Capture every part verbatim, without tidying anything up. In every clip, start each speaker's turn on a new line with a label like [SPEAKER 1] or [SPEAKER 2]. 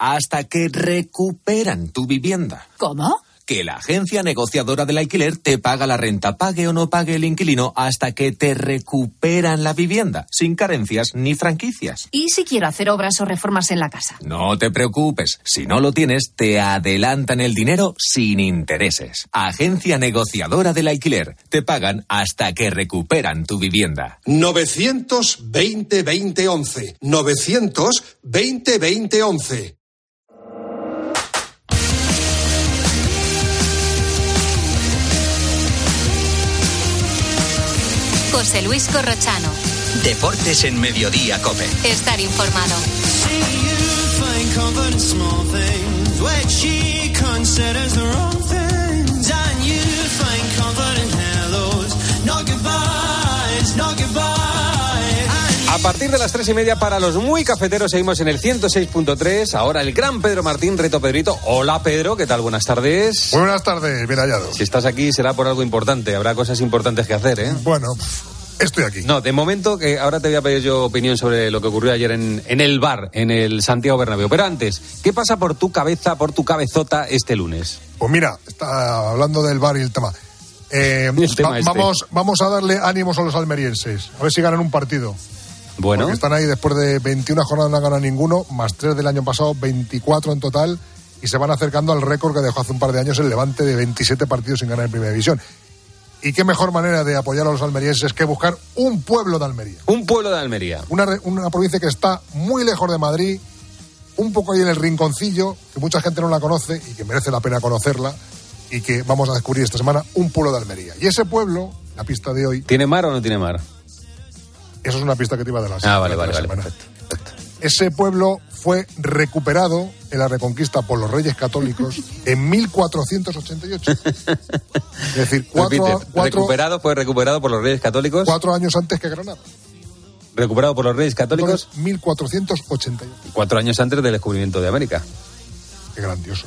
[SPEAKER 1] hasta que recuperan tu vivienda.
[SPEAKER 2] ¿Cómo?
[SPEAKER 1] Que la agencia negociadora del alquiler te paga la renta, pague o no pague el inquilino, hasta que te recuperan la vivienda, sin carencias ni franquicias.
[SPEAKER 2] ¿Y si quiero hacer obras o reformas en la casa?
[SPEAKER 1] No te preocupes, si no lo tienes, te adelantan el dinero sin intereses. Agencia negociadora del alquiler, te pagan hasta que recuperan tu vivienda.
[SPEAKER 3] novecientos veinte veinte once. novecientos veinte veinte once.
[SPEAKER 4] José Luis Corrochano.
[SPEAKER 5] Deportes en Mediodía COPE.
[SPEAKER 4] Estar informado.
[SPEAKER 6] A partir de las tres y media para los muy cafeteros seguimos en el ciento seis punto tres. Ahora el gran Pedro Martín, Reto Pedrito. Hola Pedro, ¿qué tal? Buenas tardes.
[SPEAKER 7] Muy buenas tardes, bien hallado.
[SPEAKER 6] Si estás aquí será por algo importante, habrá cosas importantes que hacer, ¿eh?
[SPEAKER 7] Bueno, estoy aquí.
[SPEAKER 6] No, de momento, que ahora te voy a pedir yo opinión sobre lo que ocurrió ayer en, en el bar, en el Santiago Bernabéu. Pero antes, ¿qué pasa por tu cabeza, por tu cabezota este lunes?
[SPEAKER 7] Pues mira, está hablando del bar y el tema. Eh,
[SPEAKER 6] el tema
[SPEAKER 7] va,
[SPEAKER 6] este.
[SPEAKER 7] vamos, vamos a darle ánimos a los almerienses, a ver si ganan un partido.
[SPEAKER 6] Bueno.
[SPEAKER 7] Porque están ahí después de veintiuna jornadas, no han ganado ninguno, más tres del año pasado, veinticuatro en total, y se van acercando al récord que dejó hace un par de años el Levante de veintisiete partidos sin ganar en Primera División. Y qué mejor manera de apoyar a los almerienses que buscar un pueblo de Almería.
[SPEAKER 6] Un pueblo de Almería.
[SPEAKER 7] Una, una provincia que está muy lejos de Madrid, un poco ahí en el rinconcillo, que mucha gente no la conoce y que merece la pena conocerla, y que vamos a descubrir esta semana, un pueblo de Almería. Y ese pueblo, la pista de hoy...
[SPEAKER 6] ¿Tiene mar o no tiene mar?
[SPEAKER 7] Eso es una pista que te iba a dar la
[SPEAKER 6] Ah, vale, vale,
[SPEAKER 7] la
[SPEAKER 6] vale.
[SPEAKER 7] Perfecto, perfecto. Ese pueblo fue recuperado en la Reconquista por los Reyes Católicos en mil cuatrocientos ochenta y ocho. Es decir, cuatro,
[SPEAKER 6] Repite,
[SPEAKER 7] cuatro,
[SPEAKER 6] recuperado, fue recuperado por los Reyes Católicos.
[SPEAKER 7] cuatro años antes que Granada.
[SPEAKER 6] Recuperado por los Reyes Católicos.
[SPEAKER 7] Entonces, mil cuatrocientos ochenta y ocho.
[SPEAKER 6] Cuatro años antes del descubrimiento de América.
[SPEAKER 7] Qué grandioso.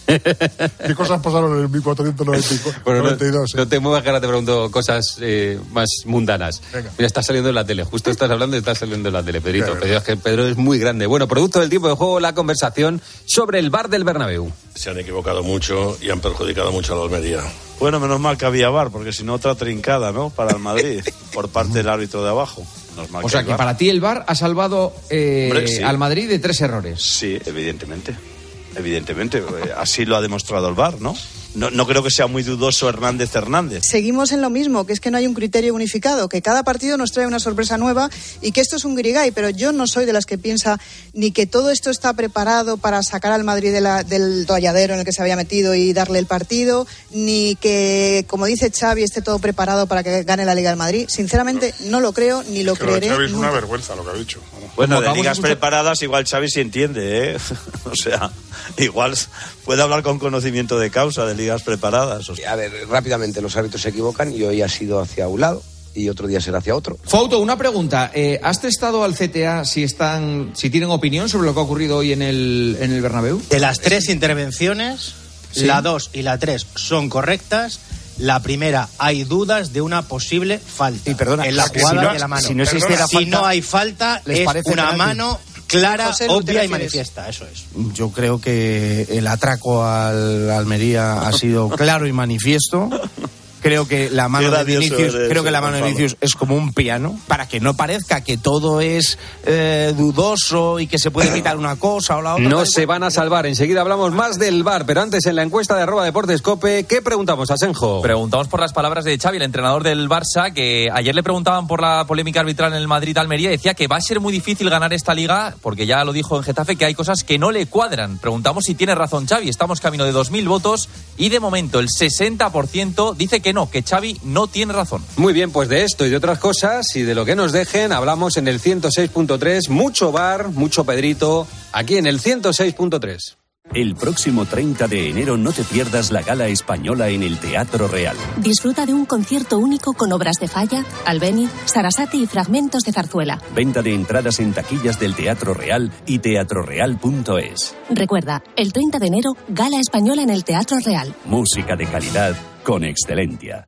[SPEAKER 7] ¿Qué cosas pasaron en el mil cuatrocientos noventa y dos?
[SPEAKER 6] Bueno, no,
[SPEAKER 7] eh?
[SPEAKER 6] no te muevas que ahora te pregunto cosas eh, más mundanas.
[SPEAKER 7] Venga.
[SPEAKER 6] Mira, estás saliendo en la tele. Justo estás hablando y estás saliendo en la tele, Pedrito.
[SPEAKER 7] Claro.
[SPEAKER 6] Pedro, es que Pedro es muy grande. Bueno, producto del tiempo de juego, la conversación sobre el bar del Bernabéu.
[SPEAKER 8] Se han equivocado mucho y han perjudicado mucho a la Almería.
[SPEAKER 9] Bueno, menos mal que había V A R, porque si no, otra trincada, ¿no? Para el Madrid, por parte del árbitro de abajo. Menos mal
[SPEAKER 10] O sea
[SPEAKER 9] hay
[SPEAKER 10] que
[SPEAKER 9] V A R.
[SPEAKER 10] para ti el V A R ha salvado eh,
[SPEAKER 9] Hombre, sí.
[SPEAKER 10] al Madrid de tres errores.
[SPEAKER 9] Sí, evidentemente. Evidentemente. Eh, Así lo ha demostrado el V A R, ¿no? No, no creo que sea muy dudoso Hernández Hernández.
[SPEAKER 11] Seguimos en lo mismo, que es que no hay un criterio unificado, que cada partido nos trae una sorpresa nueva y que esto es un guirigay, pero yo no soy de las que piensa ni que todo esto está preparado para sacar al Madrid de la, del tolladero en el que se había metido y darle el partido, ni que, como dice Xavi, esté todo preparado para que gane la Liga del Madrid. Sinceramente, no lo creo ni lo
[SPEAKER 7] Que
[SPEAKER 11] creeré.
[SPEAKER 7] Xavi es una
[SPEAKER 11] nunca.
[SPEAKER 7] vergüenza lo que ha dicho.
[SPEAKER 9] Bueno, de
[SPEAKER 10] vamos a
[SPEAKER 9] ligas
[SPEAKER 10] escuchar-
[SPEAKER 9] preparadas igual Xavi sí entiende, ¿eh? O sea, igual puede hablar con conocimiento de causa de ligas preparadas. O sea,
[SPEAKER 12] A ver, rápidamente los árbitros se equivocan y hoy ha sido hacia un lado y otro día será hacia otro.
[SPEAKER 10] Fauto, una pregunta. Eh, ¿Has testado al C T A si están, si tienen opinión sobre lo que ha ocurrido hoy en el, en el Bernabéu?
[SPEAKER 13] De las tres intervenciones,
[SPEAKER 10] Sí.
[SPEAKER 13] la dos y la tres son correctas. La primera, hay dudas de una posible falta.
[SPEAKER 12] Y perdona,
[SPEAKER 13] en la
[SPEAKER 12] que
[SPEAKER 13] jugada
[SPEAKER 12] si no-
[SPEAKER 13] de la mano.
[SPEAKER 12] si no existiera
[SPEAKER 13] Si
[SPEAKER 12] falta,
[SPEAKER 13] no hay falta,
[SPEAKER 12] ¿les
[SPEAKER 13] es
[SPEAKER 12] parece
[SPEAKER 13] una
[SPEAKER 12] penalti?
[SPEAKER 13] mano clara,
[SPEAKER 11] José, ¿tú te
[SPEAKER 13] obvia y
[SPEAKER 11] refieres?
[SPEAKER 13] manifiesta. Eso es.
[SPEAKER 14] Yo creo que el atraco al Almería ha sido claro y manifiesto. Creo que la mano
[SPEAKER 9] Qué
[SPEAKER 14] de
[SPEAKER 9] gracioso
[SPEAKER 14] Vinicius,
[SPEAKER 9] eres,
[SPEAKER 14] creo que la mano de
[SPEAKER 9] Gonzalo.
[SPEAKER 14] Vinicius es como un piano, para que no parezca que todo es eh, dudoso y que se puede quitar una cosa o la otra.
[SPEAKER 6] No se van a salvar. Enseguida hablamos más del V A R, pero antes en la encuesta de arroba Deportes Cope, ¿qué preguntamos, Asenjo?
[SPEAKER 15] Preguntamos por las palabras de Xavi, el entrenador del Barça, que ayer le preguntaban por la polémica arbitral en el Madrid-Almería y decía que va a ser muy difícil ganar esta liga, porque ya lo dijo en Getafe, que hay cosas que no le cuadran. Preguntamos si tiene razón Xavi. Estamos camino de dos mil votos y de momento el sesenta por ciento dice que no, que Xavi no tiene razón.
[SPEAKER 6] Muy bien, pues de esto y de otras cosas y de lo que nos dejen hablamos en el ciento seis punto tres. Mucho V A R, mucho Pedrito, aquí en el ciento seis punto tres.
[SPEAKER 16] El próximo treinta de enero no te pierdas la gala española en el Teatro Real.
[SPEAKER 17] Disfruta de un concierto único con obras de Falla, Albéniz, Sarasate y fragmentos de Zarzuela.
[SPEAKER 16] Venta de entradas en taquillas del Teatro Real y teatro real punto es.
[SPEAKER 17] Recuerda, el treinta de enero, gala española en el Teatro Real.
[SPEAKER 16] Música de calidad con excelencia.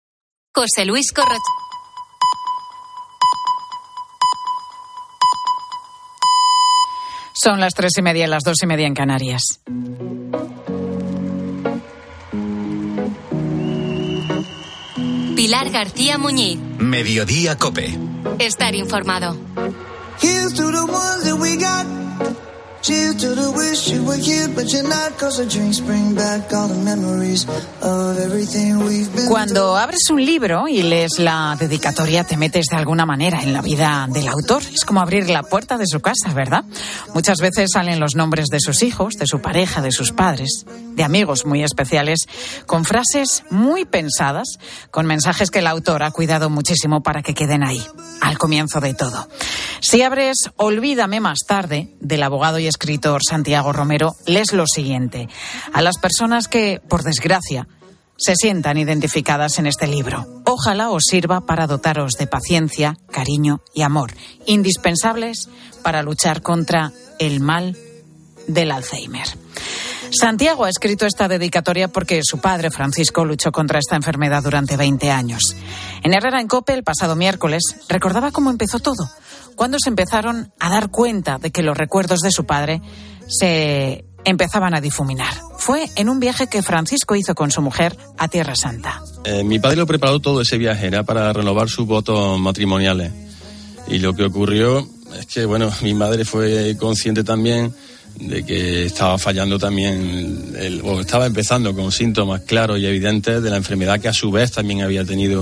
[SPEAKER 4] José Luis Corrochano.
[SPEAKER 18] Son las tres y media y las dos y media en Canarias.
[SPEAKER 4] Pilar García Muñiz.
[SPEAKER 5] Mediodía COPE.
[SPEAKER 4] Estar informado.
[SPEAKER 19] Here's to the ones that we got. Cheers to the wish you were here, but you're not. Cause the drinks bring back all the memories of everything we've been.
[SPEAKER 18] Cuando abres un libro y lees la dedicatoria, te metes de alguna manera en la vida del autor. Es como abrir la puerta de su casa, ¿verdad? Muchas veces salen los nombres de sus hijos, de su pareja, de sus padres, de amigos muy especiales, con frases muy pensadas, con mensajes que el autor ha cuidado muchísimo para que queden ahí, al comienzo de todo. Si abres Olvídame más tarde, del abogado y escritor Santiago Romero, lees lo siguiente: a las personas que, por desgracia, se sientan identificadas en este libro, ojalá os sirva para dotaros de paciencia, cariño y amor, indispensables para luchar contra el mal del Alzheimer. Santiago ha escrito esta dedicatoria porque su padre, Francisco, luchó contra esta enfermedad durante veinte años. En Herrera en COPE, el pasado miércoles, recordaba cómo empezó todo, cuando se empezaron a dar cuenta de que los recuerdos de su padre se empezaban a difuminar. Fue en un viaje que Francisco hizo con su mujer a Tierra Santa.
[SPEAKER 20] Eh, mi padre lo preparó todo ese viaje, era para renovar sus votos matrimoniales. Y lo que ocurrió es que, bueno, mi madre fue consciente también de que estaba fallando también, el, o estaba empezando con síntomas claros y evidentes de la enfermedad que a su vez también había tenido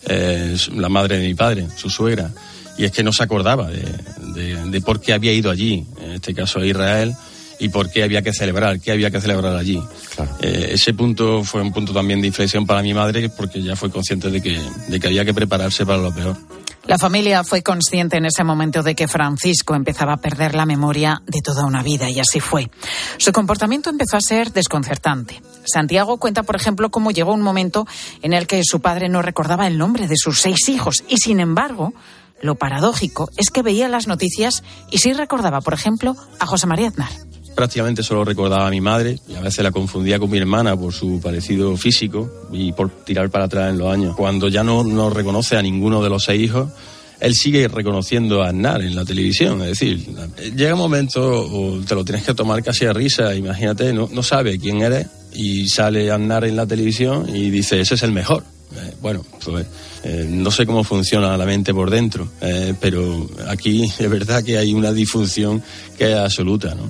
[SPEAKER 20] eh, la madre de mi padre, su suegra. Y es que no se acordaba de, de, de por qué había ido allí, en este caso a Israel, y por qué había que celebrar, qué había que celebrar allí. Claro. Eh, ese punto fue un punto también de inflexión para mi madre, porque ya fue consciente de que, de que había que prepararse para lo peor.
[SPEAKER 18] La familia fue consciente en ese momento de que Francisco empezaba a perder la memoria de toda una vida, y así fue. Su comportamiento empezó a ser desconcertante. Santiago cuenta, por ejemplo, cómo llegó un momento en el que su padre no recordaba el nombre de sus seis hijos, y sin embargo, lo paradójico es que veía las noticias y sí recordaba, por ejemplo, a José María Aznar.
[SPEAKER 20] Prácticamente solo recordaba a mi madre y a veces la confundía con mi hermana por su parecido físico y por tirar para atrás en los años. Cuando ya no, no reconoce a ninguno de los seis hijos, él sigue reconociendo a Aznar en la televisión. Es decir, llega un momento o te lo tienes que tomar casi a risa. Imagínate, no, no sabe quién eres y sale Aznar en la televisión y dice, ese es el mejor. Eh, bueno, pues eh, no sé cómo funciona la mente por dentro, eh, pero aquí es verdad que hay una disfunción que es absoluta, ¿no?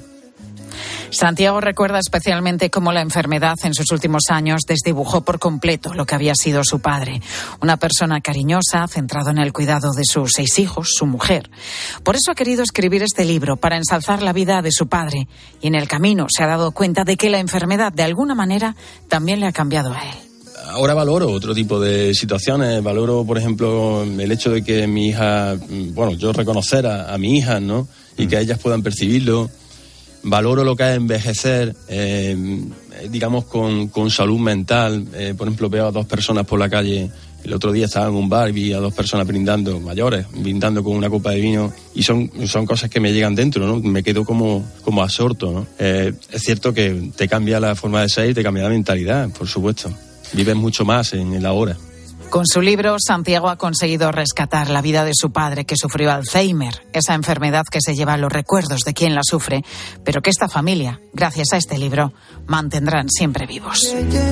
[SPEAKER 18] Santiago recuerda especialmente cómo la enfermedad en sus últimos años desdibujó por completo lo que había sido su padre. Una persona cariñosa, centrado en el cuidado de sus seis hijos, su mujer. Por eso ha querido escribir este libro, para ensalzar la vida de su padre. Y en el camino se ha dado cuenta de que la enfermedad, de alguna manera, también le ha cambiado a él.
[SPEAKER 20] Ahora valoro otro tipo de situaciones. Valoro, por ejemplo, el hecho de que mi hija, bueno, yo reconocer a, a mi hija, ¿no? Y mm. que ellas puedan percibirlo. Valoro lo que es envejecer, eh, digamos, con, con salud mental. Eh, por ejemplo, veo a dos personas por la calle. El otro día estaba en un bar y vi a dos personas brindando, mayores, brindando con una copa de vino. Y son, son cosas que me llegan dentro, ¿no? Me quedo como, como absorto, ¿no? Eh, es cierto que te cambia la forma de ser y te cambia la mentalidad, por supuesto. Vives mucho más en el ahora.
[SPEAKER 18] Con su libro, Santiago ha conseguido rescatar la vida de su padre, que sufrió Alzheimer, esa enfermedad que se lleva los recuerdos de quien la sufre, pero que esta familia, gracias a este libro, mantendrán siempre vivos.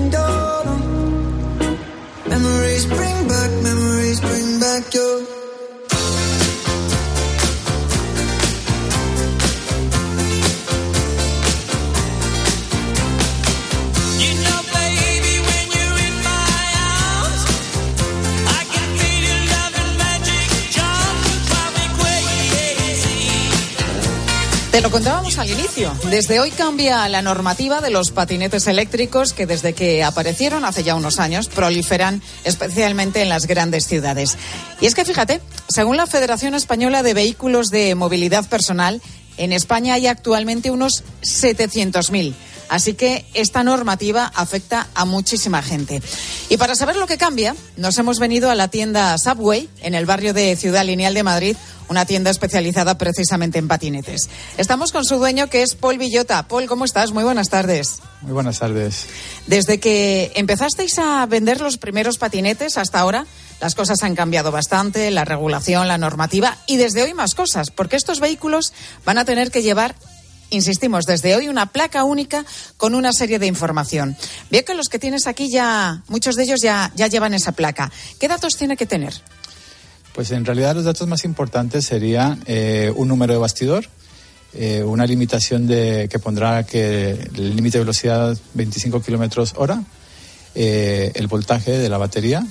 [SPEAKER 18] Te lo contábamos al inicio. Desde hoy cambia la normativa de los patinetes eléctricos que desde que aparecieron hace ya unos años proliferan especialmente en las grandes ciudades. Y es que fíjate, según la Federación Española de Vehículos de Movilidad Personal, en España hay actualmente unos setecientos mil. Así que esta normativa afecta a muchísima gente. Y para saber lo que cambia, nos hemos venido a la tienda Subway, en el barrio de Ciudad Lineal de Madrid, una tienda especializada precisamente en patinetes. Estamos con su dueño, que es Paul Villota. Paul, ¿cómo estás? Muy buenas tardes.
[SPEAKER 21] Muy buenas tardes.
[SPEAKER 18] Desde que empezasteis a vender los primeros patinetes hasta ahora, las cosas han cambiado bastante, la regulación, la normativa, y desde hoy más cosas, porque estos vehículos van a tener que llevar insistimos, desde hoy una placa única con una serie de información. Veo que los que tienes aquí ya, muchos de ellos ya, ya llevan esa placa. ¿Qué datos tiene que tener?
[SPEAKER 21] Pues en realidad los datos más importantes serían eh, un número de bastidor, eh, una limitación de que pondrá que el límite de velocidad veinticinco kilómetros hora, eh, el voltaje de la batería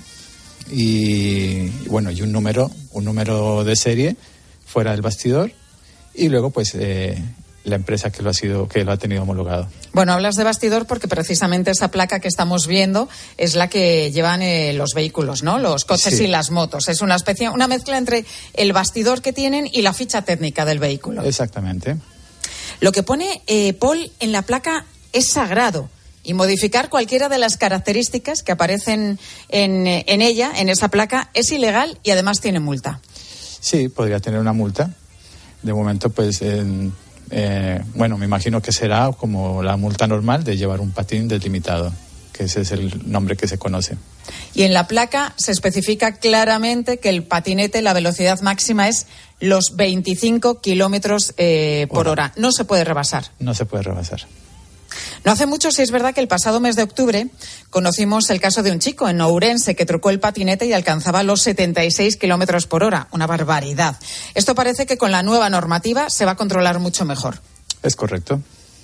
[SPEAKER 21] y, y bueno y un número, un número de serie fuera del bastidor y luego pues eh, la empresa que lo ha sido que lo ha tenido homologado.
[SPEAKER 18] Bueno, hablas de bastidor porque precisamente esa placa que estamos viendo es la que llevan eh, los vehículos, ¿no? Los coches
[SPEAKER 21] Sí.
[SPEAKER 18] y las motos. Es una especie, una mezcla entre el bastidor que tienen y la ficha técnica del vehículo.
[SPEAKER 21] Exactamente.
[SPEAKER 18] Lo que pone eh, Paul en la placa es sagrado y modificar cualquiera de las características que aparecen en, en ella, en esa placa, es ilegal y además tiene multa.
[SPEAKER 21] Sí, podría tener una multa. De momento pues en, eh, bueno, me imagino que será como la multa normal de llevar un patín deslimitado, que ese es el nombre que se conoce.
[SPEAKER 18] Y en la placa se especifica claramente que el patinete, la velocidad máxima es los veinticinco kilómetros eh, por hora. No se puede rebasar.
[SPEAKER 21] No se puede rebasar.
[SPEAKER 18] No hace mucho, sí es verdad que el pasado mes de octubre conocimos el caso de un chico en Ourense que trucó el patinete y alcanzaba los setenta y seis kilómetros por hora. Una barbaridad. Esto parece que con la nueva normativa se va a controlar mucho mejor.
[SPEAKER 21] Es correcto.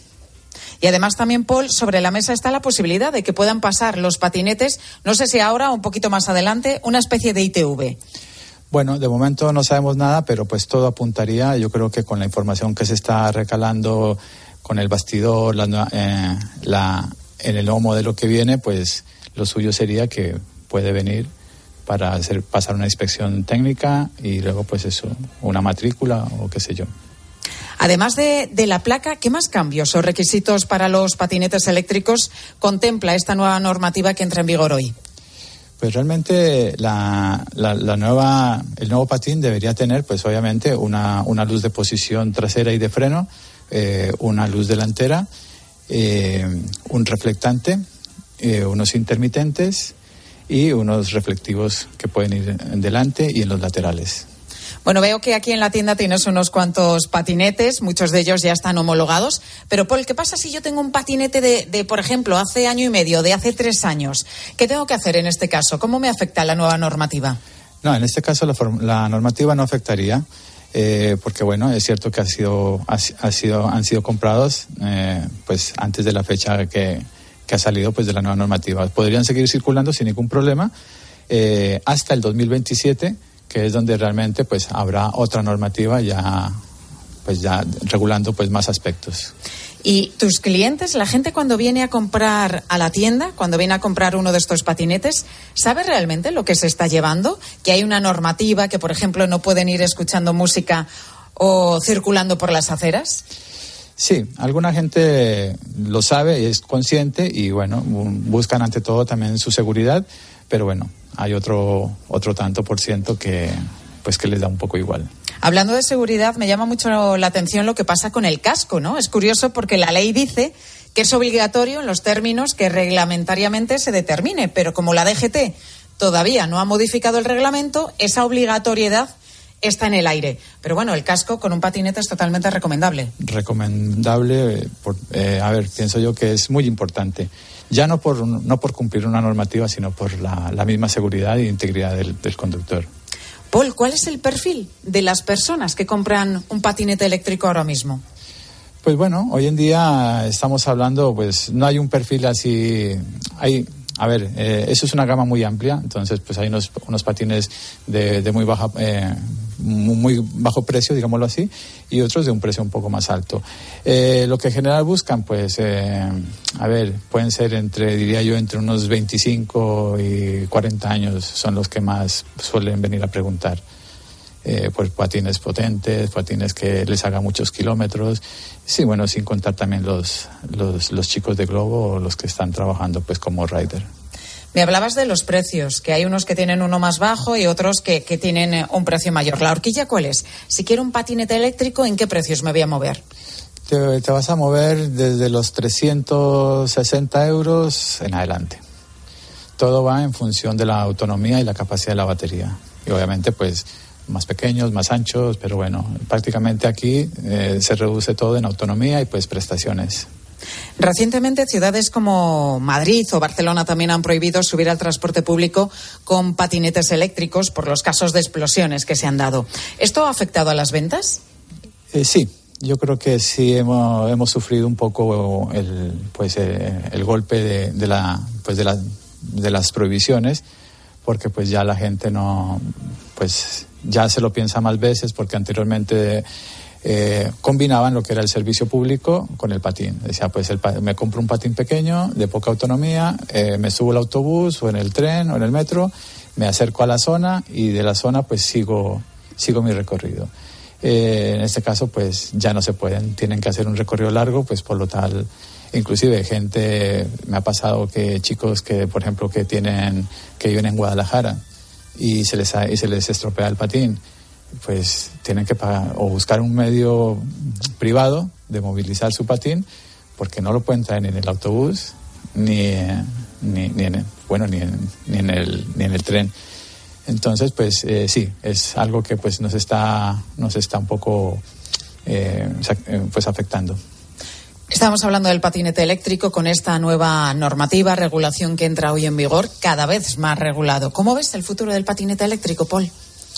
[SPEAKER 18] Y además también, Paul, sobre la mesa está la posibilidad de que puedan pasar los patinetes, no sé si ahora o un poquito más adelante, una especie de I T V.
[SPEAKER 21] Bueno, de momento no sabemos nada, pero pues todo apuntaría, yo creo que con la información que se está recalando con el bastidor, la, eh, la, en el nuevo modelo que viene, pues lo suyo sería que puede venir para hacer pasar una inspección técnica y luego pues eso, una matrícula o qué sé yo.
[SPEAKER 18] Además de, de la placa, ¿qué más cambios o requisitos para los patinetes eléctricos contempla esta nueva normativa que entra en vigor hoy?
[SPEAKER 21] Pues realmente la, la, la nueva, el nuevo patín debería tener, pues obviamente, una, una luz de posición trasera y de freno, eh, una luz delantera, eh, un reflectante, eh, unos intermitentes y unos reflectivos que pueden ir en delante y en los laterales.
[SPEAKER 18] Bueno, veo que aquí en la tienda tienes unos cuantos patinetes, muchos de ellos ya están homologados, pero Paul, ¿qué pasa si yo tengo un patinete de, de, por ejemplo, hace año y medio, de hace tres años? ¿Qué tengo que hacer en este caso? ¿Cómo me afecta la nueva normativa?
[SPEAKER 21] No, en este caso la, la normativa no afectaría, eh, porque bueno, es cierto que ha sido, ha, ha sido, han sido comprados eh, pues antes de la fecha que, que ha salido pues de la nueva normativa. Podrían seguir circulando sin ningún problema eh, hasta el dos mil veintisiete, que es donde realmente pues habrá otra normativa ya pues ya regulando pues más aspectos.
[SPEAKER 18] ¿Y tus clientes, la gente cuando viene a comprar a la tienda, cuando viene a comprar uno de estos patinetes, sabe realmente lo que se está llevando? ¿Que hay una normativa, que por ejemplo no pueden ir escuchando música o circulando por las aceras?
[SPEAKER 21] Sí, alguna gente lo sabe y es consciente y bueno, buscan ante todo también su seguridad, pero bueno, hay otro otro tanto por ciento que pues que les da un poco igual.
[SPEAKER 18] Hablando de seguridad, me llama mucho la atención lo que pasa con el casco, ¿no? Es curioso porque la ley dice que es obligatorio en los términos que reglamentariamente se determine, pero como la D G T todavía no ha modificado el reglamento, esa obligatoriedad está en el aire. Pero bueno, el casco con un patinete es totalmente recomendable.
[SPEAKER 21] Recomendable, por, eh, a ver, pienso yo que es muy importante. Ya no por, no por cumplir una normativa, sino por la, la misma seguridad e integridad del, del conductor.
[SPEAKER 18] Paul, ¿cuál es el perfil de las personas que compran un patinete eléctrico ahora mismo?
[SPEAKER 21] Pues bueno, hoy en día estamos hablando, pues no hay un perfil así, hay, a ver, eh, eso es una gama muy amplia, entonces pues hay unos, unos patines de, de muy baja, eh, muy bajo precio, digámoslo así, y otros de un precio un poco más alto. Eh, lo que en general buscan, pues, eh, a ver, pueden ser entre, diría yo, entre unos veinticinco y cuarenta años son los que más suelen venir a preguntar. Eh, pues patines potentes, patines que les haga muchos kilómetros, sí, bueno, sin contar también los, los, los chicos de globo o los que están trabajando pues como rider.
[SPEAKER 18] Me hablabas de los precios, que hay unos que tienen uno más bajo y otros que, que tienen un precio mayor. ¿La horquilla cuál es? Si quiero un patinete eléctrico, ¿en qué precios me voy a mover?
[SPEAKER 21] Te, te vas a mover desde los trescientos sesenta euros en adelante. Todo va en función de la autonomía y la capacidad de la batería. Y obviamente, pues, más pequeños, más anchos, pero bueno, prácticamente aquí eh, se reduce todo en autonomía y pues prestaciones.
[SPEAKER 18] Recientemente, ciudades como Madrid o Barcelona también han prohibido subir al transporte público con patinetes eléctricos por los casos de explosiones que se han dado. ¿Esto ha afectado a las ventas?
[SPEAKER 21] Eh, sí, yo creo que sí hemos, hemos sufrido un poco el, pues, eh, el golpe de, de, la, pues de, la, de las prohibiciones, porque pues ya la gente no, pues ya se lo piensa más veces, porque anteriormente Eh, combinaban lo que era el servicio público con el patín. Decía, pues el, me compro un patín pequeño, de poca autonomía, eh, me subo al autobús o en el tren o en el metro, me acerco a la zona y de la zona pues sigo, sigo mi recorrido. Eh, en este caso pues ya no se pueden, tienen que hacer un recorrido largo, pues por lo tal, inclusive gente, me ha pasado que chicos que, por ejemplo, que tienen, que viven en Guadalajara y se les, y se les estropea el patín, pues tienen que pagar o buscar un medio privado de movilizar su patín, porque no lo pueden traer ni en el autobús ni, ni, ni en el, bueno ni en, ni en el ni en el tren. Entonces pues eh, sí, es algo que pues nos está nos está un poco eh, pues afectando.
[SPEAKER 18] Estamos hablando del patinete eléctrico con esta nueva normativa, regulación que entra hoy en vigor, cada vez más regulado. ¿Cómo ves el futuro del patinete eléctrico, Paul?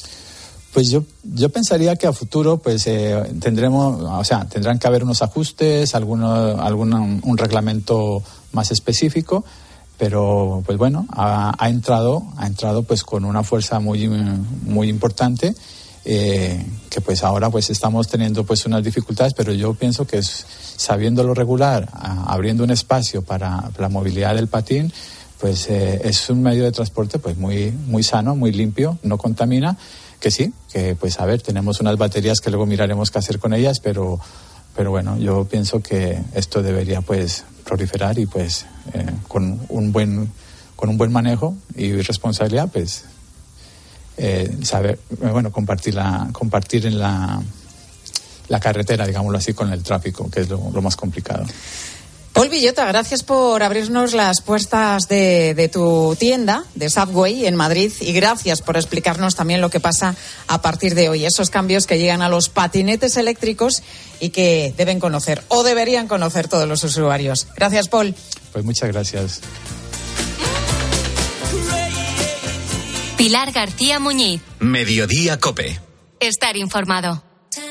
[SPEAKER 21] Pues yo yo pensaría que a futuro pues eh, tendremos, o sea, tendrán que haber unos ajustes, alguno, alguna, un reglamento más específico, pero pues bueno, ha, ha entrado, ha entrado pues con una fuerza muy muy importante, eh, que pues ahora pues estamos teniendo pues unas dificultades, pero yo pienso que es, sabiéndolo regular, a, abriendo un espacio para la movilidad del patín, pues eh, es un medio de transporte pues muy muy sano, muy limpio, no contamina. Que sí, que pues a ver, tenemos unas baterías que luego miraremos qué hacer con ellas, pero pero bueno, yo pienso que esto debería pues proliferar y pues eh, con un buen con un buen manejo y responsabilidad pues eh, saber, bueno, compartir la compartir en la la carretera, digámoslo así, con el tráfico, que es lo, lo más complicado.
[SPEAKER 18] Paul Villota, gracias por abrirnos las puertas de, de tu tienda, de Subway, en Madrid, y gracias por explicarnos también lo que pasa a partir de hoy, esos cambios que llegan a los patinetes eléctricos y que deben conocer, o deberían conocer todos los usuarios. Gracias, Paul.
[SPEAKER 21] Pues muchas gracias.
[SPEAKER 4] Pilar García Muñiz.
[SPEAKER 5] Mediodía COPE.
[SPEAKER 4] Estar informado.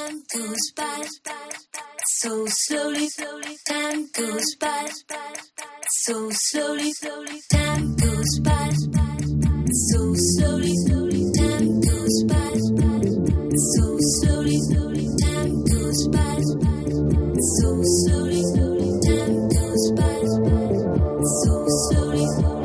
[SPEAKER 19] So slowly, time goes by. So slowly, time goes by. So slowly, time goes by. So slowly, time goes by. So slowly, time goes by. So slowly.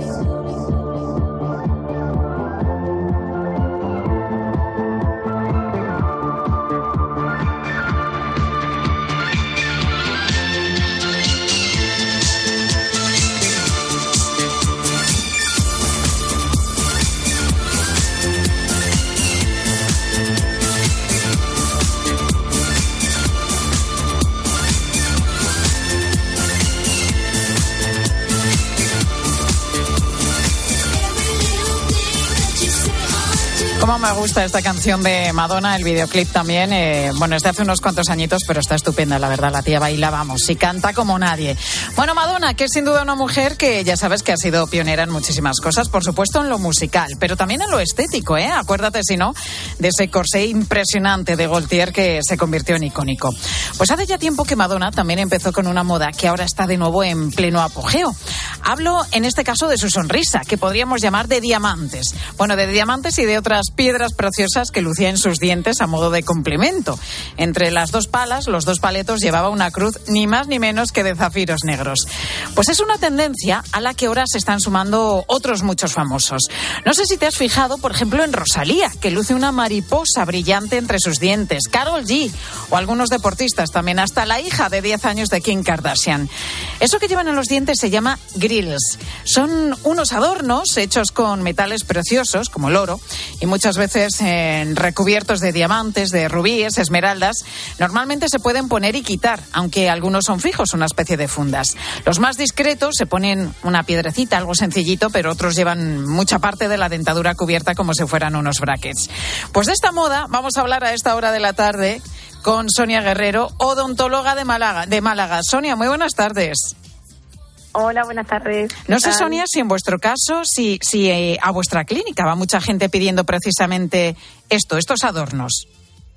[SPEAKER 18] Cómo me gusta esta canción de Madonna, el videoclip también. Eh, bueno, es de hace unos cuantos añitos, pero está estupenda, la verdad. La tía baila, vamos, y canta como nadie. Bueno, Madonna, que es sin duda una mujer que ya sabes que ha sido pionera en muchísimas cosas, por supuesto en lo musical, pero también en lo estético, ¿eh? Acuérdate, si no, de ese corsé impresionante de Gaultier que se convirtió en icónico. Pues hace ya tiempo que Madonna también empezó con una moda que ahora está de nuevo en pleno apogeo. Hablo, en este caso, de su sonrisa, que podríamos llamar de diamantes. Bueno, de diamantes y de otras piedras preciosas que lucía en sus dientes a modo de complemento. Entre las dos palas, los dos paletos, llevaba una cruz ni más ni menos que de zafiros negros. Pues es una tendencia a la que ahora se están sumando otros muchos famosos. No sé si te has fijado, por ejemplo, en Rosalía, que luce una mariposa brillante entre sus dientes, Karol G, o algunos deportistas también, hasta la hija de diez años de Kim Kardashian. Eso que llevan en los dientes se llama grills. Son unos adornos hechos con metales preciosos, como el oro, y muchos muchas veces eh, recubiertos de diamantes, de rubíes, esmeraldas. Normalmente se pueden poner y quitar, aunque algunos son fijos, una especie de fundas. Los más discretos se ponen una piedrecita, algo sencillito, pero otros llevan mucha parte de la dentadura cubierta como si fueran unos brackets. Pues de esta moda vamos a hablar a esta hora de la tarde con Sonia Guerrero, odontóloga de Málaga. De Málaga. Sonia, muy buenas tardes.
[SPEAKER 2] Hola, buenas tardes.
[SPEAKER 18] No sé, Sonia, si en vuestro caso, si, si eh, a vuestra clínica va mucha gente pidiendo precisamente esto, estos adornos.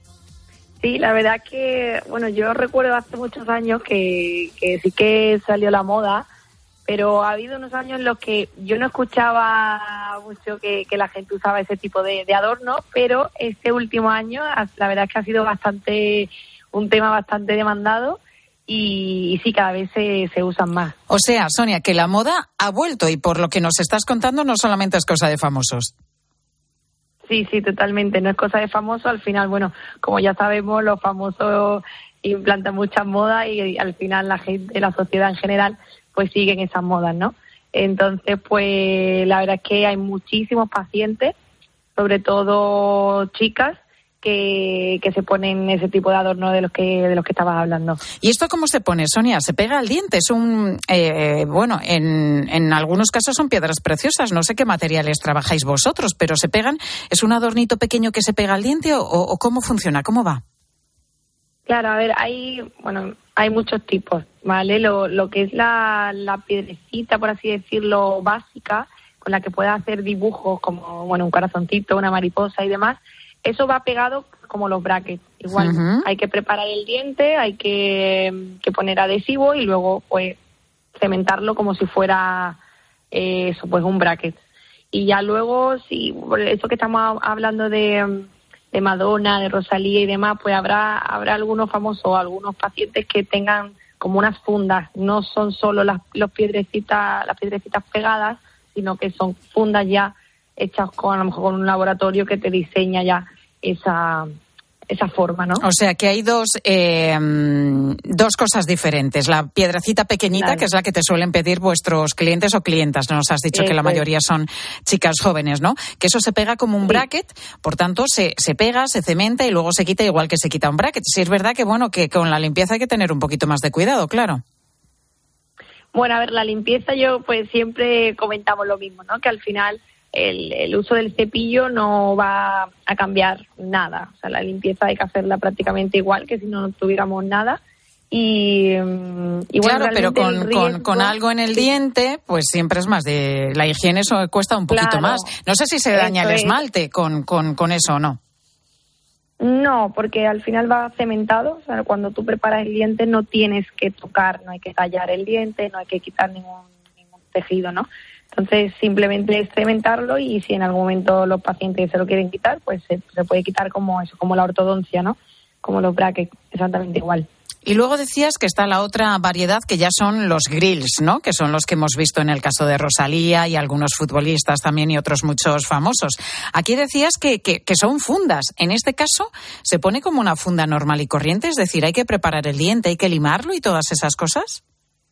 [SPEAKER 2] Sí, la verdad que, bueno, yo recuerdo hace muchos años que, que sí que salió la moda, pero ha habido unos años en los que yo no escuchaba mucho que, que la gente usaba ese tipo de, de adornos, pero este último año la verdad es que ha sido bastante un tema bastante demandado. Y, y sí, cada vez se, se usan más.
[SPEAKER 18] O sea, Sonia, que la moda ha vuelto y por lo que nos estás contando no solamente es cosa de famosos.
[SPEAKER 2] Sí, sí, totalmente. No es cosa de famosos. Al final, bueno, como ya sabemos, los famosos implantan muchas modas y, y al final la gente, la sociedad en general, pues siguen esas modas, ¿no? Entonces, pues la verdad es que hay muchísimos pacientes, sobre todo chicas, Que, que se ponen ese tipo de adorno de los que de los que estabas hablando.
[SPEAKER 18] ¿Y esto cómo se pone, Sonia? ¿Se pega al diente? Es un, eh, bueno, en, en algunos casos son piedras preciosas. No sé qué materiales trabajáis vosotros, pero se pegan. ¿Es un adornito pequeño que se pega al diente o, o cómo funciona? ¿Cómo va?
[SPEAKER 2] Claro, a ver, hay, bueno, hay muchos tipos, ¿vale? Lo, lo que es la, la piedrecita, por así decirlo, básica, con la que puedes hacer dibujos como, bueno, un corazoncito, una mariposa y demás. Eso va pegado como los brackets. Igual uh-huh. Hay que preparar el diente, hay que, que poner adhesivo y luego pues cementarlo como si fuera eh, eso, pues un bracket. Y ya luego, si eso que estamos hablando de, de Madonna, de Rosalía y demás, pues habrá habrá algunos famosos, algunos pacientes que tengan como unas fundas. No son solo las los piedrecitas, las piedrecitas pegadas, sino que son fundas ya hechas con, a lo mejor con un laboratorio que te diseña ya esa esa forma, ¿no?
[SPEAKER 18] O sea, que hay dos eh, dos cosas diferentes. La piedrecita pequeñita, claro, que es la que te suelen pedir vuestros clientes o clientas. Nos has dicho eso, que la mayoría son chicas jóvenes, ¿no? Que eso se pega como un sí. bracket, por tanto, se, se pega, se cementa y luego se quita igual que se quita un bracket. Sí, es verdad que, bueno, que con la limpieza hay que tener un poquito más de cuidado, claro.
[SPEAKER 2] Bueno, a ver, la limpieza yo pues siempre comentamos lo mismo, ¿no? Que al final El, el uso del cepillo no va a cambiar nada. O sea, la limpieza hay que hacerla prácticamente igual que si no tuviéramos nada. Y, y bueno,
[SPEAKER 18] claro, pero con, riesgo, con, con algo en el sí. diente, pues siempre es más de... La higiene eso cuesta un poquito
[SPEAKER 2] claro,
[SPEAKER 18] más. No sé si se daña el esmalte
[SPEAKER 2] es.
[SPEAKER 18] con, con, con eso o no.
[SPEAKER 2] No, porque al final va cementado. O sea, cuando tú preparas el diente no tienes que tocar, no hay que tallar el diente, no hay que quitar ningún, ningún tejido, ¿no? Entonces, simplemente es cementarlo y si en algún momento los pacientes se lo quieren quitar, pues se, se puede quitar como eso, como la ortodoncia, ¿no? Como los brackets, exactamente igual.
[SPEAKER 18] Y luego decías que está la otra variedad que ya son los grills, ¿no? Que son los que hemos visto en el caso de Rosalía y algunos futbolistas también y otros muchos famosos. Aquí decías que, que, que son fundas. En este caso, ¿se pone como una funda normal y corriente? Es decir, ¿hay que preparar el diente, hay que limarlo y todas esas cosas?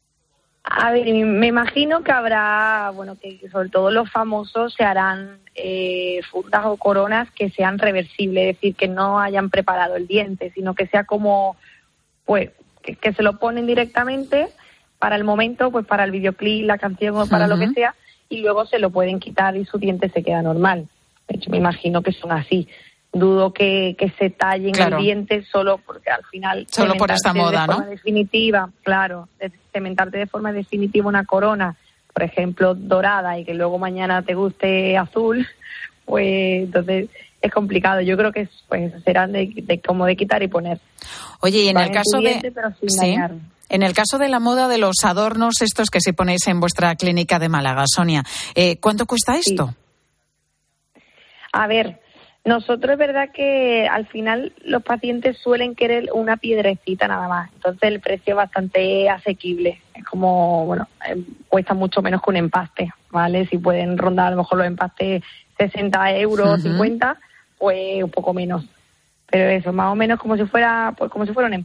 [SPEAKER 2] A ver, me imagino que habrá, bueno, que sobre todo los famosos se harán eh, fundas o coronas que sean reversibles, es decir, que no hayan preparado el diente, sino que sea como, pues, que, que se lo ponen directamente para el momento, pues para el videoclip, la canción o para uh-huh. lo que sea, y luego se lo pueden quitar y su diente se queda normal. De hecho, me imagino que son así. Dudo que, que se tallen claro. el diente solo porque al final...
[SPEAKER 18] Solo por esta moda,
[SPEAKER 2] de
[SPEAKER 18] ¿no?
[SPEAKER 2] Forma definitiva, claro. De cementarte de forma definitiva una corona, por ejemplo, dorada, y que luego mañana te guste azul, pues entonces es complicado. Yo creo que pues serán de, de como de quitar y poner.
[SPEAKER 18] Oye, y en
[SPEAKER 2] Van
[SPEAKER 18] el caso
[SPEAKER 2] diente,
[SPEAKER 18] de...
[SPEAKER 2] pero sin
[SPEAKER 18] sí.
[SPEAKER 2] dañar.
[SPEAKER 18] En el caso de la moda de los adornos estos que sí ponéis en vuestra clínica de Málaga, Sonia, eh, ¿cuánto cuesta esto?
[SPEAKER 2] Sí. A ver... Nosotros es verdad que al final los pacientes suelen querer una piedrecita nada más, entonces el precio es bastante asequible, es como, bueno, eh, cuesta mucho menos que un empaste, ¿vale? Si pueden rondar a lo mejor los empastes sesenta euros, uh-huh. cincuenta, pues un poco menos, pero eso, más o menos como si fuera, pues como si fuera un empaste.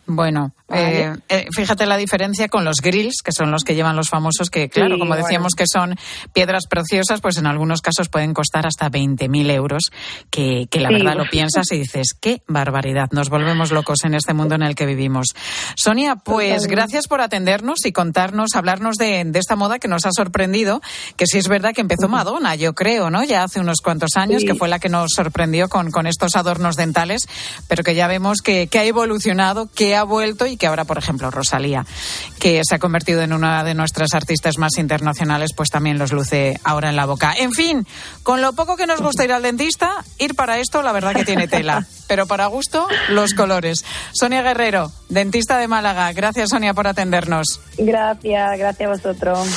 [SPEAKER 18] Bueno,
[SPEAKER 2] Vale.
[SPEAKER 18] eh, eh, fíjate la diferencia con los grills, que son los que llevan los famosos, que claro,
[SPEAKER 2] Sí,
[SPEAKER 18] como decíamos
[SPEAKER 2] bueno.
[SPEAKER 18] que son piedras preciosas, pues en algunos casos pueden costar hasta veinte mil euros, que, que la
[SPEAKER 2] Sí.
[SPEAKER 18] verdad lo piensas y dices, qué barbaridad, nos volvemos locos en este mundo en el que vivimos. Sonia, pues
[SPEAKER 2] Totalmente.
[SPEAKER 18] gracias por atendernos y contarnos, hablarnos de, de esta moda que nos ha sorprendido, que sí es verdad que empezó Madonna, yo creo, ¿no? Ya hace unos cuantos años,
[SPEAKER 2] Sí.
[SPEAKER 18] que fue la que nos sorprendió con, con estos adornos dentales, pero que ya vemos que, que ha evolucionado, que ha vuelto y que ahora, por ejemplo, Rosalía, que se ha convertido en una de nuestras artistas más internacionales, pues también los luce ahora en la boca. En fin, con lo poco que nos gusta ir al dentista, ir para esto, la verdad que tiene tela. Pero para gusto, los colores. Sonia Guerrero, dentista de Málaga. Gracias, Sonia, por atendernos.
[SPEAKER 2] Gracias, gracias a vosotros.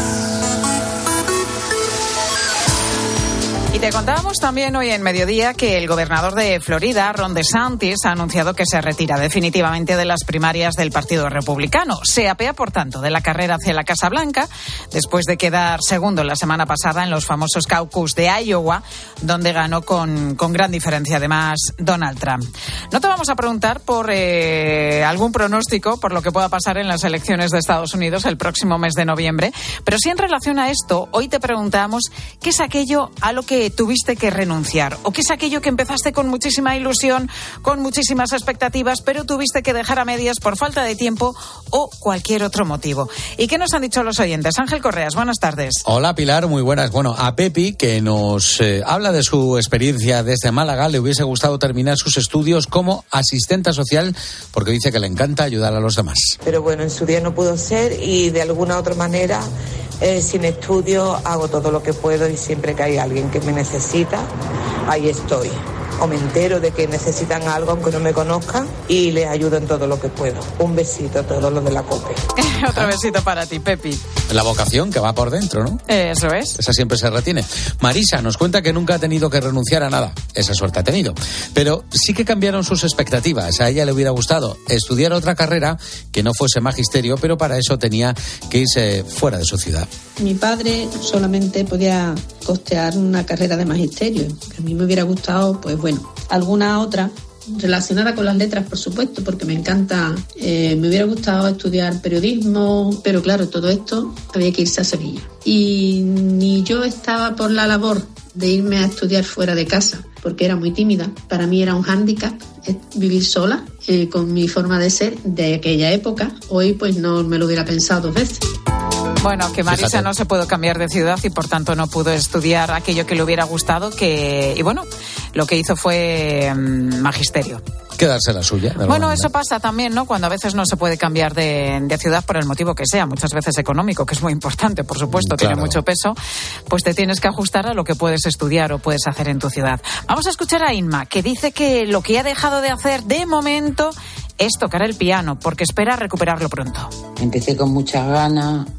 [SPEAKER 18] Y te contábamos también hoy en Mediodía que el gobernador de Florida, Ron DeSantis, ha anunciado que se retira definitivamente de las primarias del Partido Republicano. Se apea, por tanto, de la carrera hacia la Casa Blanca, después de quedar segundo la semana pasada en los famosos caucus de Iowa, donde ganó con, con gran diferencia, además, Donald Trump. No te vamos a preguntar por eh, algún pronóstico por lo que pueda pasar en las elecciones de Estados Unidos el próximo mes de noviembre, pero sí en relación a esto, hoy te preguntamos qué es aquello a lo que tuviste que renunciar, o qué es aquello que empezaste con muchísima ilusión, con muchísimas expectativas, pero tuviste que dejar a medias por falta de tiempo o cualquier otro motivo. ¿Y qué nos han dicho los oyentes? Ángel Correas, buenas tardes.
[SPEAKER 1] Hola Pilar, muy buenas. Bueno, a Pepi, que nos eh, habla de su experiencia desde Málaga, le hubiese gustado terminar sus estudios como asistenta social porque dice que le encanta ayudar a los demás.
[SPEAKER 22] Pero bueno, en su día no pudo ser y de alguna otra manera, eh, sin estudio, hago todo lo que puedo y siempre que hay alguien que me necesita, ahí estoy. O me entero de que necesitan algo aunque no me conozcan y les ayudo en todo lo que puedo. Un besito a todos los de la COPE.
[SPEAKER 18] Otro besito para ti, Pepi.
[SPEAKER 1] La vocación que va por dentro, ¿no?
[SPEAKER 18] Eso es.
[SPEAKER 1] Esa siempre se retiene. Marisa nos cuenta que nunca ha tenido que renunciar a nada. Esa suerte ha tenido. Pero sí que cambiaron sus expectativas. A ella le hubiera gustado estudiar otra carrera que no fuese magisterio, pero para eso tenía que irse fuera de su ciudad.
[SPEAKER 23] Mi padre solamente podía costear una carrera de magisterio. A mí me hubiera gustado, pues bueno, alguna otra relacionada con las letras, por supuesto, porque me encanta. Eh, me hubiera gustado estudiar periodismo, pero claro, todo esto había que irse a Sevilla. Y ni yo estaba por la labor de irme a estudiar fuera de casa, porque era muy tímida. Para mí era un hándicap vivir sola, eh, con mi forma de ser de aquella época. Hoy pues no me lo hubiera pensado dos veces.
[SPEAKER 18] Bueno, que Marisa
[SPEAKER 1] Fíjate.
[SPEAKER 18] no se pudo cambiar de ciudad y por tanto no pudo estudiar aquello que le hubiera gustado, que y bueno, lo que hizo fue mmm, magisterio.
[SPEAKER 1] Quedarse la suya. de alguna
[SPEAKER 18] Bueno,
[SPEAKER 1] manera.
[SPEAKER 18] eso pasa también, ¿no? Cuando a veces no se puede cambiar de, de ciudad por el motivo que sea, muchas veces económico, que es muy importante, por supuesto,
[SPEAKER 1] Claro.
[SPEAKER 18] tiene mucho peso, pues te tienes que ajustar a lo que puedes estudiar o puedes hacer en tu ciudad. Vamos a escuchar a Inma, que dice que lo que ha dejado de hacer de momento es tocar el piano, porque espera recuperarlo pronto.
[SPEAKER 24] Empecé con muchas ganas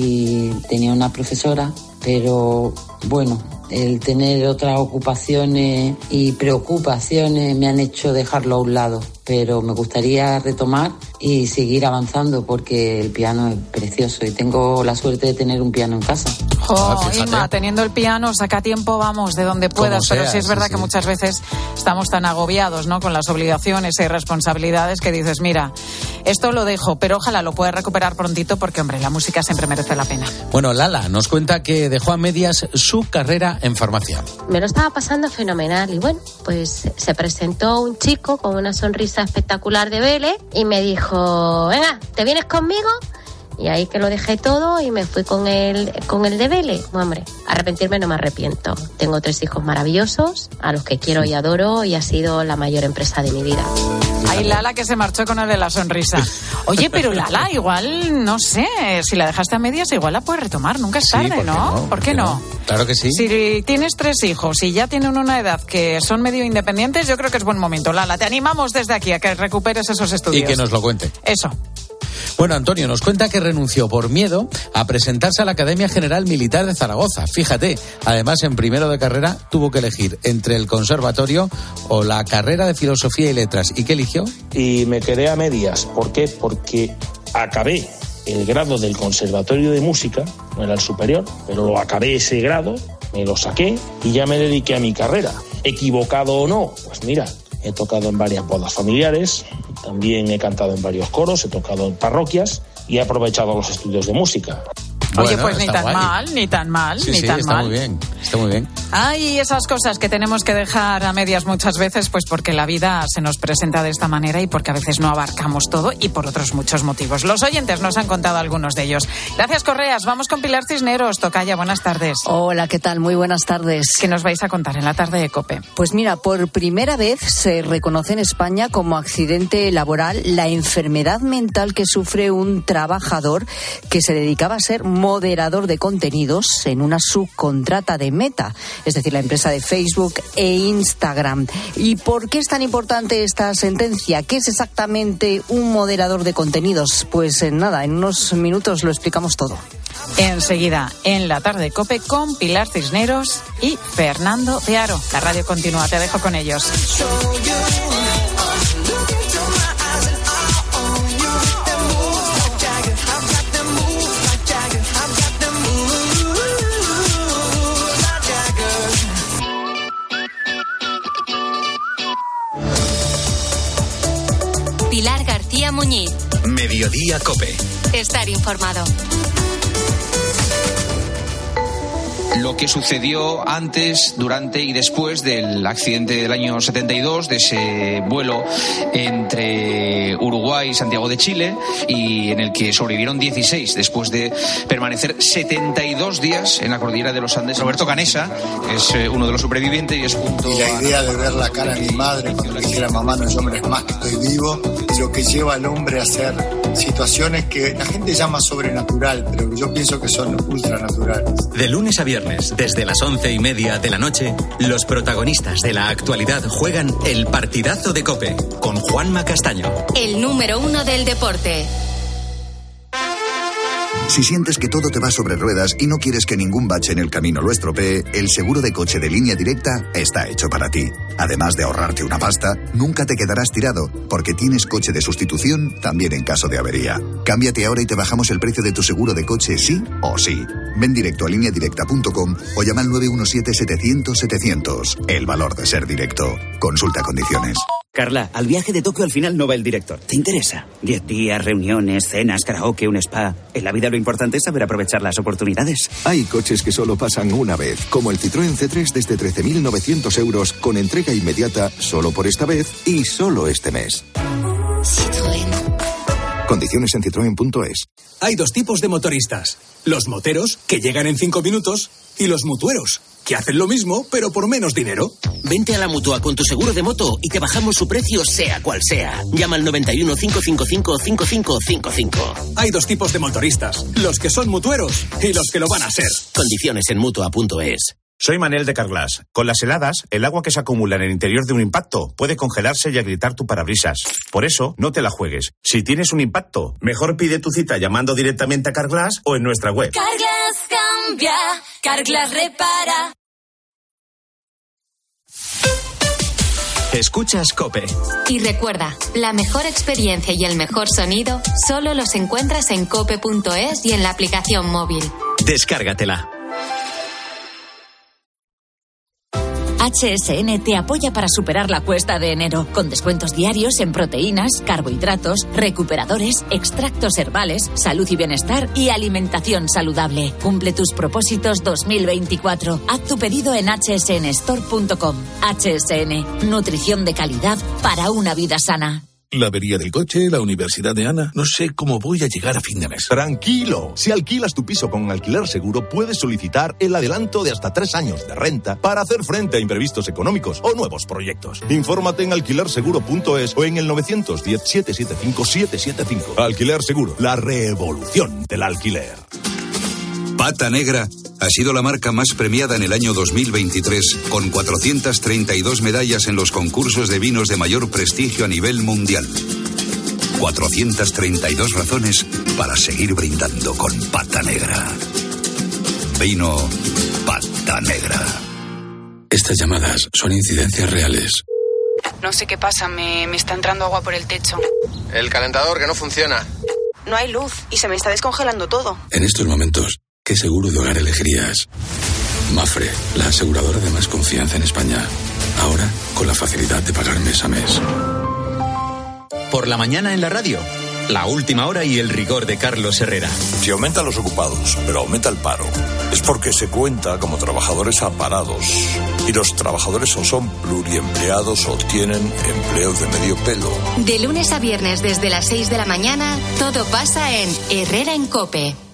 [SPEAKER 24] y tenía una profesora, pero bueno, el tener otras ocupaciones y preocupaciones me han hecho dejarlo a un lado. Pero me gustaría retomar y seguir avanzando porque el piano es precioso y tengo la suerte de tener un piano en casa.
[SPEAKER 18] Jo,
[SPEAKER 1] Ah, fíjate.
[SPEAKER 18] Inma, teniendo el piano, saca tiempo, vamos, de donde puedas.
[SPEAKER 1] Como
[SPEAKER 18] Pero
[SPEAKER 1] sea,
[SPEAKER 18] sí es
[SPEAKER 1] sí,
[SPEAKER 18] verdad
[SPEAKER 1] sí.
[SPEAKER 18] que muchas veces estamos tan agobiados, ¿no? Con las obligaciones y responsabilidades que dices, mira, esto lo dejo, pero ojalá lo pueda recuperar prontito porque, hombre, la música siempre merece la pena.
[SPEAKER 1] Bueno, Lala nos cuenta que dejó a medias su carrera en farmacia.
[SPEAKER 25] Me lo estaba pasando fenomenal y bueno, pues se presentó un chico con una sonrisa espectacular de Vélez y me dijo, venga, ¿te vienes conmigo? Y ahí que lo dejé todo y me fui con el, con el de Vélez. Hombre, arrepentirme no me arrepiento. Tengo tres hijos maravillosos, a los que quiero y adoro y ha sido la mayor empresa de mi vida.
[SPEAKER 18] Ahí Lala que se marchó con el de la sonrisa. Oye, pero Lala, igual, no sé, si la dejaste a medias, igual la puedes retomar. Nunca es
[SPEAKER 1] Sí,
[SPEAKER 18] tarde,
[SPEAKER 1] ¿por qué
[SPEAKER 18] ¿no?
[SPEAKER 1] no?
[SPEAKER 18] ¿Por qué no?
[SPEAKER 1] Claro que sí.
[SPEAKER 18] Si tienes tres hijos y ya tienen una edad que son medio independientes, yo creo que es buen momento. Lala, te animamos desde aquí a que recuperes esos estudios.
[SPEAKER 1] Y que nos lo cuente.
[SPEAKER 18] Eso.
[SPEAKER 1] Bueno, Antonio nos cuenta que renunció por miedo a presentarse a la Academia General Militar de Zaragoza. Fíjate, además en primero de carrera tuvo que elegir entre el conservatorio o la carrera de Filosofía y Letras. ¿Y qué eligió?
[SPEAKER 26] Y me quedé a medias. ¿Por qué? Porque acabé el grado del Conservatorio de Música, no era el superior, pero lo acabé ese grado, me lo saqué y ya me dediqué a mi carrera. ¿Equivocado o no? Pues mira, he tocado en varias bodas familiares, también he cantado en varios coros, he tocado en parroquias y he aprovechado los estudios de música.
[SPEAKER 18] Oye,
[SPEAKER 1] Bueno,
[SPEAKER 18] pues ni
[SPEAKER 1] está
[SPEAKER 18] tan
[SPEAKER 1] guay.
[SPEAKER 18] mal, ni tan mal,
[SPEAKER 1] Sí,
[SPEAKER 18] ni
[SPEAKER 1] sí,
[SPEAKER 18] tan
[SPEAKER 1] está
[SPEAKER 18] mal.
[SPEAKER 1] muy bien, está muy bien.
[SPEAKER 18] Hay esas cosas que tenemos que dejar a medias muchas veces, pues porque la vida se nos presenta de esta manera y porque a veces no abarcamos todo y por otros muchos motivos. Los oyentes nos han contado algunos de ellos. Gracias, Correas. Vamos con Pilar Cisneros. Tocaya, buenas tardes.
[SPEAKER 3] Hola, ¿qué tal? Muy buenas tardes.
[SPEAKER 18] ¿Qué nos vais a contar en la tarde de COPE?
[SPEAKER 3] Pues mira, por primera vez se reconoce en España como accidente laboral la enfermedad mental que sufre un trabajador que se dedicaba a ser moderador de contenidos en una subcontrata de Meta, es decir, la empresa de Facebook e Instagram. ¿Y por qué es tan importante esta sentencia? ¿Qué es exactamente un moderador de contenidos? Pues en nada, en unos minutos lo explicamos todo.
[SPEAKER 18] Enseguida, en la tarde de COPE con Pilar Cisneros y Fernando de Aro. La radio continúa, te dejo con ellos.
[SPEAKER 4] Pilar García Muñiz.
[SPEAKER 5] Mediodía COPE.
[SPEAKER 4] Estar informado.
[SPEAKER 7] Lo que sucedió antes, durante y después del accidente del año setenta y dos, de ese vuelo entre Uruguay y Santiago de Chile, y en el que sobrevivieron dieciséis después de permanecer setenta y dos días en la cordillera de los Andes. Roberto Canesa es eh, uno de los supervivientes y es junto
[SPEAKER 8] Y la
[SPEAKER 7] a...
[SPEAKER 8] idea de ver la cara de mi madre cuando le dijera mamá, no es hombre, es más que estoy vivo, es lo que lleva al hombre a hacer situaciones que la gente llama sobrenatural, pero yo pienso que son ultranaturales.
[SPEAKER 5] De lunes a viernes, desde las once y media de la noche, los protagonistas de la actualidad juegan el partidazo de COPE con Juanma Castaño.
[SPEAKER 4] El número uno del deporte.
[SPEAKER 10] Si sientes que todo te va sobre ruedas y no quieres que ningún bache en el camino lo estropee, el seguro de coche de Línea Directa está hecho para ti. Además de ahorrarte una pasta, nunca te quedarás tirado, porque tienes coche de sustitución también en caso de avería. Cámbiate ahora y te bajamos el precio de tu seguro de coche sí o sí. Ven directo a línea directa punto com o llama al nueve uno siete, setecientos, setecientos. El valor de ser directo. Consulta condiciones.
[SPEAKER 11] Carla, al viaje de Tokio al final no va el director. ¿Te interesa? Diez días, reuniones, cenas, karaoke, un spa. En la vida lo importante es saber aprovechar las oportunidades.
[SPEAKER 12] Hay coches que solo pasan una vez, como el Citroën C tres desde trece mil novecientos euros con entrega inmediata solo por esta vez y solo este mes.
[SPEAKER 4] Citroën.
[SPEAKER 12] Condiciones en citroen punto es.
[SPEAKER 27] Hay dos tipos de motoristas. Los moteros, que llegan en cinco minutos, y los mutueros, que hacen lo mismo, pero por menos dinero.
[SPEAKER 28] Vente a la Mutua con tu seguro de moto y te bajamos su precio sea cual sea. Llama al noventa y uno, cinco cinco cinco, cinco cinco cinco cinco.
[SPEAKER 27] Hay dos tipos de motoristas, los que son mutueros y los que lo van a ser.
[SPEAKER 28] Condiciones en Mutua punto es.
[SPEAKER 29] Soy Manel de Carglass. Con las heladas, el agua que se acumula en el interior de un impacto puede congelarse y agrietar tu parabrisas. Por eso, no te la juegues. Si tienes un impacto, mejor pide tu cita llamando directamente a Carglass o en nuestra web.
[SPEAKER 4] Carglass cambia, Carglass repara.
[SPEAKER 5] Escuchas COPE.
[SPEAKER 4] Y recuerda, la mejor experiencia y el mejor sonido solo los encuentras en cope punto es y en la aplicación móvil.
[SPEAKER 5] Descárgatela.
[SPEAKER 17] H S N te apoya para superar la cuesta de enero, con descuentos diarios en proteínas, carbohidratos, recuperadores, extractos herbales, salud y bienestar y alimentación saludable. Cumple tus propósitos dos mil veinticuatro. Haz tu pedido en hache ese ene store punto com. H S N, nutrición de calidad para una vida sana.
[SPEAKER 30] La avería del coche, la universidad de Ana. No sé cómo voy a llegar a fin de mes.
[SPEAKER 31] Tranquilo. Si alquilas tu piso con Alquiler Seguro, puedes solicitar el adelanto de hasta tres años de renta para hacer frente a imprevistos económicos o nuevos proyectos. Infórmate en alquiler seguro punto es o en el nueve uno cero, siete siete cinco, siete siete cinco. Alquiler Seguro, la revolución del alquiler.
[SPEAKER 32] Pata Negra ha sido la marca más premiada en el año dos mil veintitrés, con cuatrocientas treinta y dos medallas en los concursos de vinos de mayor prestigio a nivel mundial. cuatrocientas treinta y dos razones para seguir brindando con Pata Negra. Vino Pata Negra.
[SPEAKER 33] Estas llamadas son incidencias reales.
[SPEAKER 34] No sé qué pasa, me, me está entrando agua por el techo.
[SPEAKER 35] El calentador que no funciona.
[SPEAKER 34] No hay luz y se me está descongelando todo.
[SPEAKER 33] En estos momentos, ¿qué seguro de hogar elegirías? Mafre, la aseguradora de más confianza en España. Ahora, con la facilidad de pagar mes a mes.
[SPEAKER 5] Por la mañana en la radio, la última hora y el rigor de Carlos Herrera.
[SPEAKER 2] Si aumentan los ocupados, pero aumenta el paro, es porque se cuenta como trabajadores aparados. Y los trabajadores o son pluriempleados o tienen empleos de medio pelo.
[SPEAKER 4] De lunes a viernes desde las seis de la mañana, todo pasa en Herrera en COPE.